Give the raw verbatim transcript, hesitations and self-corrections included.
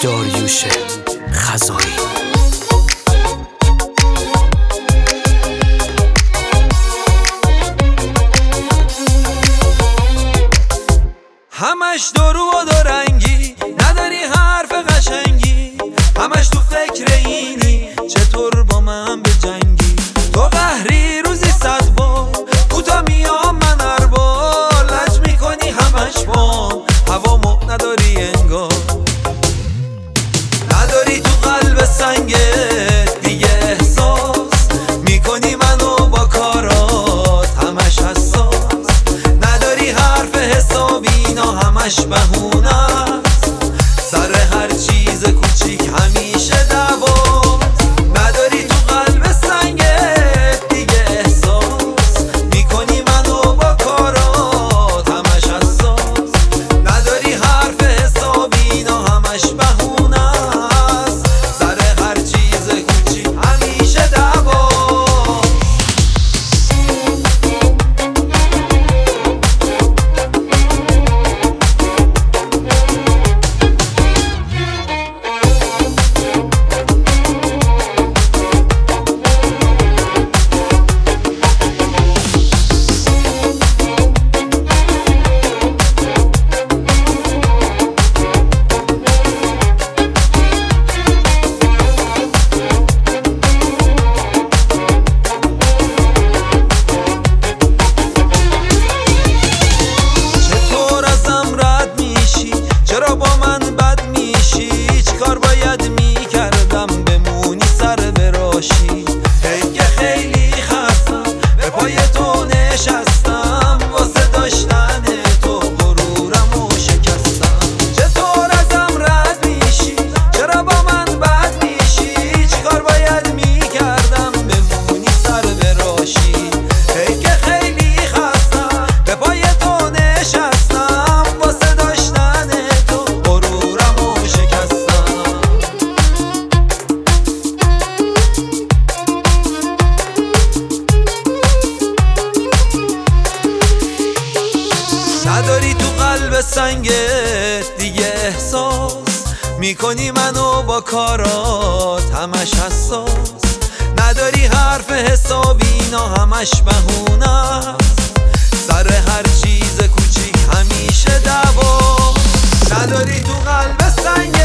داریوش خزایی. همش دورو و دورنگی، نداری حرف قشنگی، همش تو فکر اینی چطور با من بجنگی. تو قهری روزی صد بار، کوتا میام من هر بار، لج میکنی همش بام، هوامو نداری انگار. نداری تو قلب سنگت دیگه احساس، میکنی منو با کارات همش حساس. نداری حرف حسابی، اینا همش بهونه است، سر هر چیز کوچیک همیشه دعواست. نداری تو قلب سنگت دیگه احساس، میکنی منو با کارات همش حساس. نداری حرف حسابی، اینا همش بهونه است، سر هر چیز کوچیک همیشه دعواست. چرا با من بد میشی؟ چیکار باید میکردم بمونی سر براشی؟ هی که خیلی خستم به پای تو نشستم، واسه داشتن تو غرورمو شکستم. چطور ازم رد میشی؟ چرا با من بد میشی؟ چیکار باید میکردم بمونی سر براشی؟ هی که خیلی خستم به پای تو نشستم، واسه داشتن نداری تو قلب سنگت دیگه احساس، میکنی منو با کارات همش حساس. نداری حرف حسابی، اینا همش بهونه است، سر هر چیز کوچیک همیشه دعوا. نداری تو قلب سنگت